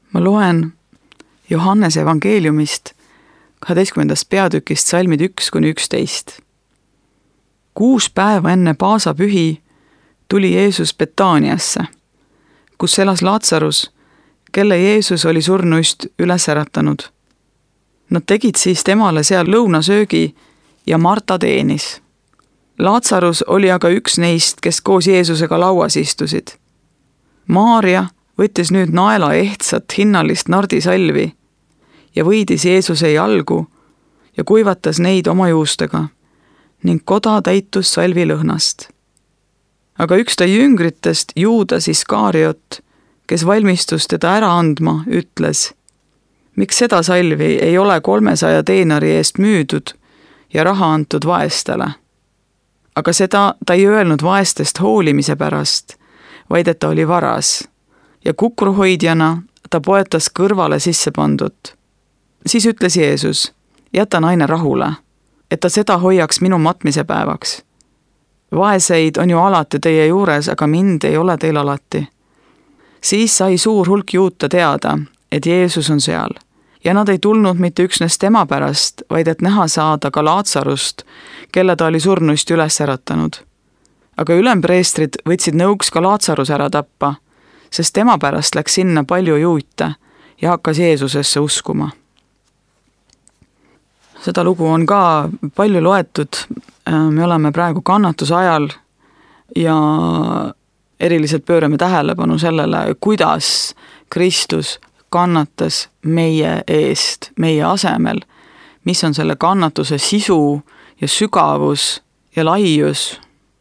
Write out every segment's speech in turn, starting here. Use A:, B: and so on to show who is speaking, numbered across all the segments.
A: Ma loen Johannese evangeeliumist 12. peatükist salmid 1-11. 6 päeva enne paasapühi tuli Jeesus Betaaniasse, kus elas Laatsarus, kelle Jeesus oli surnuist üles äratanud. Nad tegid siis temale seal lõunasöögi ja Marta teenis. Laatsarus oli aga üks neist, kes koos Jeesusega lauas istusid. Maaria võttis nüüd naela ehtsat hinnalist nardisalvi ja võidis Jeesuse jalgu ja kuivatas neid oma juustega ning koda täitus salvi lõhnast. Aga üks ta jüngritest, Juudas Iskariot, kes valmistus teda ära andma, ütles: miks seda salvi ei ole 300 teenari eest müüdud ja raha antud vaestele? Aga seda ta ei öelnud vaestest hoolimise pärast, vaid et ta oli varas ja kukruhoidjana ta poetas kõrvale sisse pandut. Siis ütles Jeesus: jäta naine rahule, et ta seda hoiaks minu matmise päevaks. Vaeseid on ju alati teie juures, aga mind ei ole teil alati. Siis sai suur hulk juute teada, et Jeesus on seal ja nad ei tulnud mitte üksnes tema pärast, vaid et näha saada ka Laatsarust, kelle ta oli surnuist üles äratanud. Aga ülempreestrid võtsid nõuks ka Laatsarus ära tappa, sest tema pärast läks sinna palju juute ja hakkas Jeesusesse uskuma. Seda lugu on ka palju loetud. Me oleme praegu kannatuse ajal ja eriliselt pöörame tähelepanu sellele, kuidas Kristus kannatas meie eest, meie asemel, mis on selle kannatuse sisu ja sügavus ja laius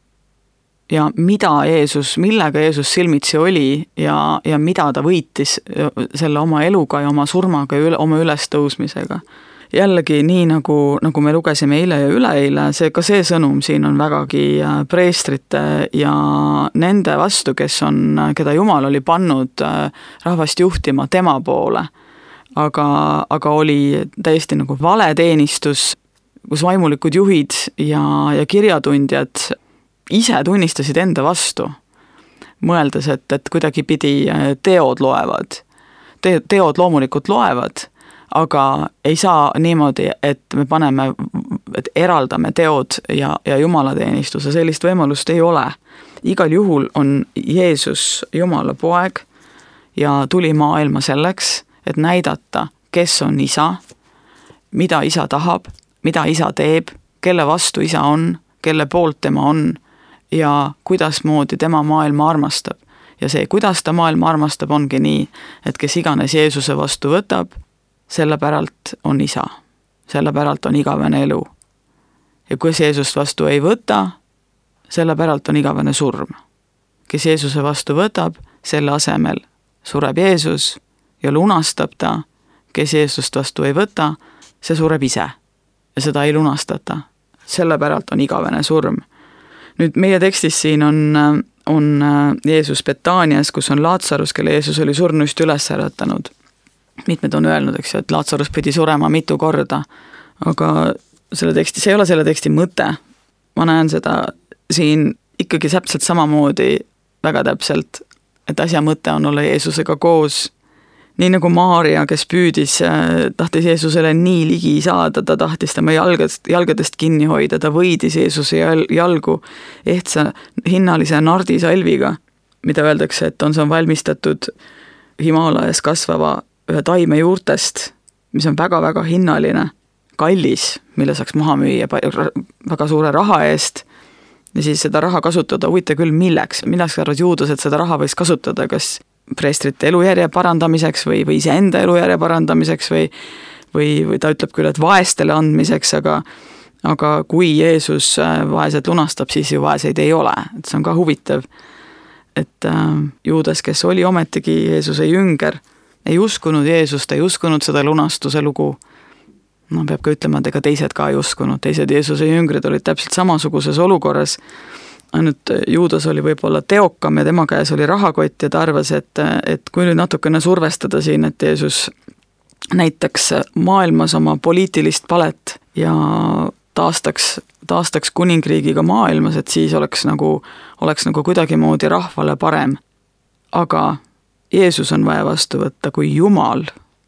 A: ja millega Jeesus silmitsi oli ja mida ta võitis selle oma eluga ja oma surmaga ja oma ülestõusmisega. Jällegi nii, nagu me lugesime eile ja üleeile, ka see sõnum siin on vägagi preestrite ja nende vastu, keda Jumal oli pannud rahvast juhtima tema poole. Aga oli täiesti nagu valeteenistus, kus vaimulikud juhid ja kirjatundjad ise tunnistasid enda vastu, mõeldes, et kuidagi pidi teod loevad. Teod loomulikult loevad, aga ei saa niimoodi, et me et eraldame teod ja jumalateenistuse, sellist võimalust ei ole. Igal juhul on Jeesus Jumala poeg ja tuli maailma selleks, et näidata, kes on isa, mida isa tahab, mida isa teeb, kelle vastu isa on, kelle poolt tema on ja kuidas moodi tema maailma armastab. Ja see, kuidas ta maailma armastab, ongi nii, et kes iganes Jeesuse vastu võtab, selle päralt on isa, selle päralt on igavene elu. Ja kes Jeesust vastu ei võta, selle päralt on igavene surm. Kes Jeesuse vastu võtab, selle asemel sureb Jeesus ja lunastab ta. Kes Jeesust vastu ei võta, see sureb ise ja seda ei lunastata. Selle päralt on igavene surm. Nüüd meie tekstis siin on Jeesus Betaanias, kus on Laatsarus, kelle Jeesus oli surnuist üles äratanud. Mitmed on öelnud, et Laatsarus pidi surema mitu korda, aga see ei ole selle teksti mõte. Ma näen seda siin ikkagi täpselt samamoodi väga täpselt, et asja mõte on olla Jeesusega koos. Nii nagu Maaria, kes tahtis Jeesusele nii ligi saada, ta tahtis tema jalgadest kinni hoida, ta võidis Jeesuse jalgu ehtsa hinnalise nardisalviga, mida öeldakse, et see on valmistatud Himaalajas kasvava ühe taime juurtest, mis on väga-väga hinnaline, kallis, mille saaks maha müüa väga suure raha eest ja siis seda raha kasutada, huvita küll milleks arvad Juudas, et seda raha võiks kasutada, kas preestrite elujärje parandamiseks või iseenda elujärje parandamiseks või ta ütleb küll, et vaestele andmiseks, aga kui Jeesus vaesed lunastab, siis ju vaeseid ei ole, et see on ka huvitav, et Juudas, kes oli ometigi Jeesuse jünger, ei uskunud Jeesust, ei uskunud seda lunastuse lugu. Peab ka ütlema, et ega teised ka ei uskunud. Teised Jeesuse jüngrid olid täpselt samasuguses olukorras. Ainult Juudas oli võib-olla teokam ja tema käes oli rahakott ja ta arvas, et kui nüüd natukene survestada siin, et Jeesus näitaks maailmas oma poliitilist palet ja taastaks kuningriigiga maailmas, et siis oleks nagu kuidagimoodi rahvale parem. Aga Jeesus on vaja vastu võtta kui Jumal.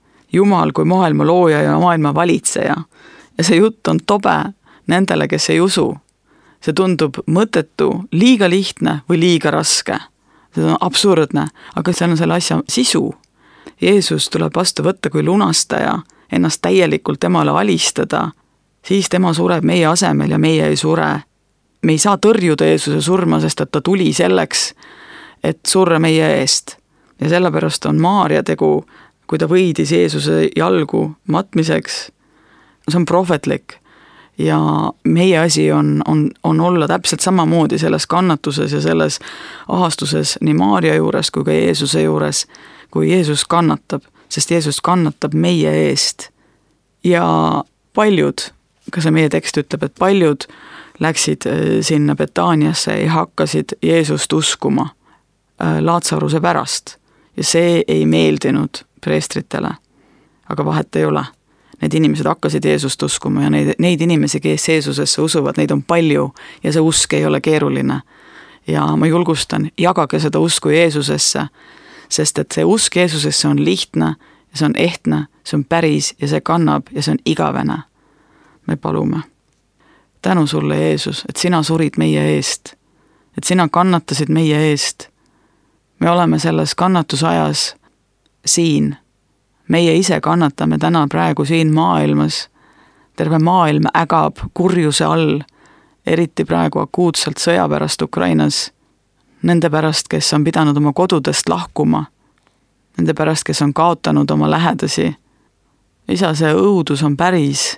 A: Jumal kui maailma looja ja maailma valitseja. Ja see jutt on tobe nendele, kes ei usu. See tundub mõttetu, liiga lihtne või liiga raske. See on absurdne, aga see on selle asja sisu. Jeesus tuleb vastu võtta kui lunastaja, ennast täielikult temale alistada, siis tema sureb meie asemel ja meie ei sure. Me ei saa tõrjuda Jeesuse surma, sest et ta tuli selleks, et surra meie eest. Ja sellepärast on Maarja tegu, kui ta võidis Jeesuse jalgu matmiseks, see on prohvetlik. Ja meie asi on olla täpselt samamoodi selles kannatuses ja selles ahastuses nii Maarja juures kui ka Jeesuse juures, kui Jeesus kannatab, sest Jeesus kannatab meie eest. Ja paljud, ka see meie tekst ütleb, et paljud läksid sinna Betaaniasse ja hakkasid Jeesust uskuma Laatsaruse pärast. Ja see ei meeldinud preestritele, aga vahet ei ole. Need inimesed hakkasid Jeesust uskuma ja neid inimesi, kes Jeesusesse usuvad, neid on palju ja see usk ei ole keeruline. Ja ma julgustan, jagage seda usku Jeesusesse, sest et see usk Jeesusesse on lihtne ja see on ehtne, see on päris ja see kannab ja see on igavene. Me palume. Tänu sulle, Jeesus, et sina surid meie eest, et sina kannatasid meie eest. Me oleme selles kannatusajas siin. Meie ise kannatame täna praegu siin maailmas. Terve maailm ägab kurjuse all, eriti praegu akuutselt sõja pärast Ukrainas. Nende pärast, kes on pidanud oma kodudest lahkuma. Nende pärast, kes on kaotanud oma lähedasi. Isa, see õudus on päris,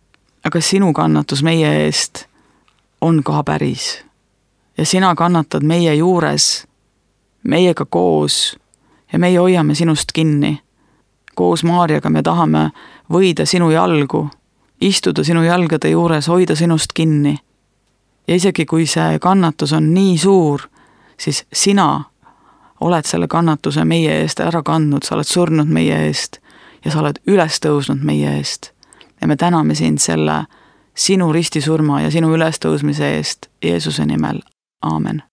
A: aga sinu kannatus meie eest on ka päris. Ja sina kannatad meie juures, meiega koos ja meie hoiame sinust kinni. Koos Maarjaga me tahame võida sinu jalgu, istuda sinu jalgade juures, hoida sinust kinni. Ja isegi kui see kannatus on nii suur, siis sina oled selle kannatuse meie eest ära kandnud, sa oled surnud meie eest ja sa oled üles tõusnud meie eest. Ja me täname sind selle sinu ristisurma ja sinu ülestõusmise eest Jeesuse nimel. Aamen.